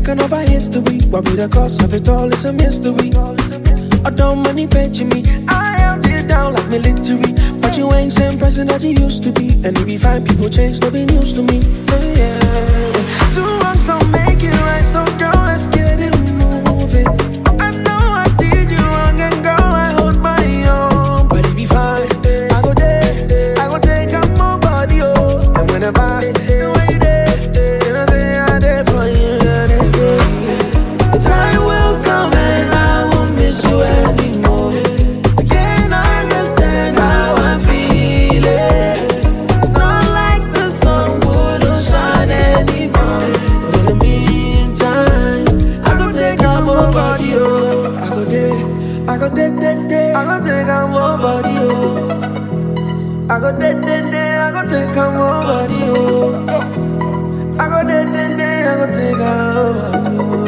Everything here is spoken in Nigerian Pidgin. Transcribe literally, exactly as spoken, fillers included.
second of our history. What be the cost of it all? It's a mystery. I don't money pension me. I am dead down like military. But you ain't same person that you used to be. And if you find people change, they'll be news to me. Yeah, yeah. Two wrongs don't make it right, so girl, let's get it moving. I know I did you wrong, and girl, I hold my own. But it be fine. I go there, I go take up my body, oh. And whenever I wait there, then I say I there for you, yeah, there for you. The time will come and I won't miss you anymore. I can't understand how I'm feeling. It's not like the sun wouldn't shine anymore. But in the meantime, I go take out my body, oh. I go there, I go there, there, there. I go take out my body, oh. I go there, there, there. I go take out my body, oh. I go there, there, there. I go take out my body, oh.